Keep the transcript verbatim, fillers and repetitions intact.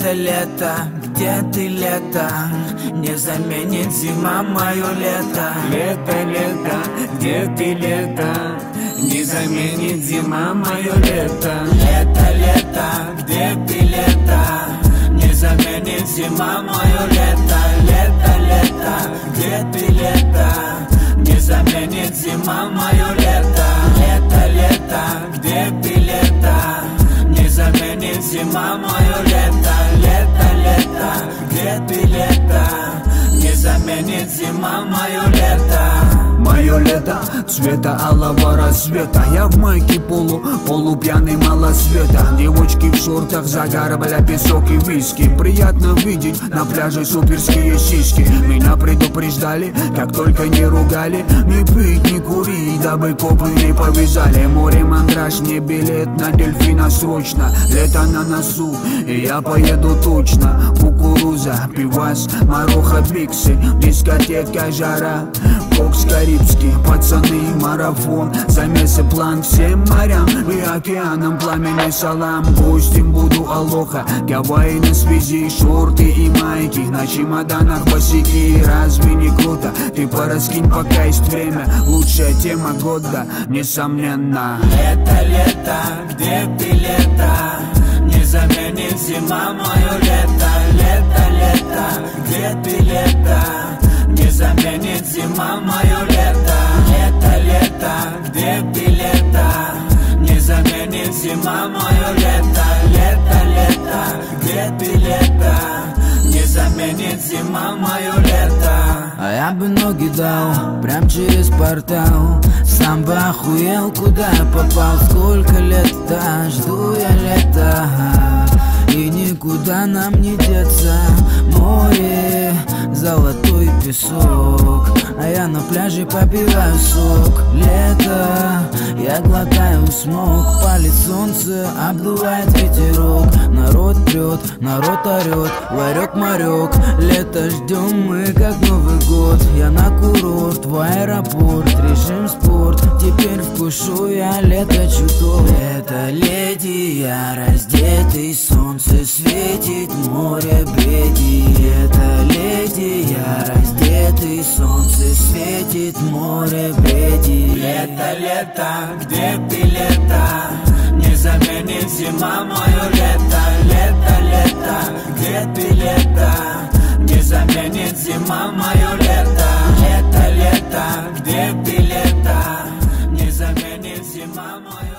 Лето, лето, где ты, лето? Не заменит зима мое лето. Лето, лето, где ты, лето? Не заменит зима мое лето. Лето, лето, где ты, лето? Не заменит зима мое лето. Лето, лето, где ты, лето? Не заменит зима мое лето. Лето, лето, где ты, лето? Не заменит зима мое лето. Лето, лето, где ты, лето? Не заменит зима мое лето. Мое лето цвета алого рассвета. Я в майке полу, полупьяный малосвета. Девочки в шортах, загар, бля, песок и виски. Приятно видеть на пляже суперские сиськи. Меня предупреждали, как только не ругали. Не пить, не курить, дабы копы не повязали. Море мандраж, мне билет на дельфина срочно. Лето на носу, и я поеду точно. Кукуруза, пивас, маруха, биксы. Дискотека, жара, кокс карибский, пацаны, марафон. Замесы план всем морям и океанам. Пламенный салам, гостем буду алоха. Гавайи на связи, шорты и майки. На чемоданах босики, разве не круто? Ты пораскинь, пока есть время. Лучшая тема года, несомненно. Лето, лето, где ты, лето? Не заменит зима мое лето. Лето, лето, где ты, лето? Не заменит зима мое лето. Лето, лето, где ты, лето? Не заменит зима мое лето. Лето, лето, где ты, лето? Не заменит зима мое лето. А я бы ноги дал прям через портал. Сам бы охуел, куда я попал. Сколько лет-то жду я лета, и никуда нам не деться. Море, золотой песок, а я на пляже попиваю сок. Лето, я глотаю смог. Палит солнце, обдувает ветерок. Народ прет, народ орет, ларек-марек. Лето ждем мы, как Новый год. Я на курорт, в аэропорт, режим спорт. Теперь вкушу я лето чуток. Лето, леди, я раздетый, солнце светит, море бредит. Это леди, я раздетый, солнце светит, море бредит. Лето, лето, где ты, лето? Не заменит зима мое лето. Лето, лето, где ты, лето? Не заменит зима мое лето. Лето, лето, где ты, лето? Не заменит зима мое.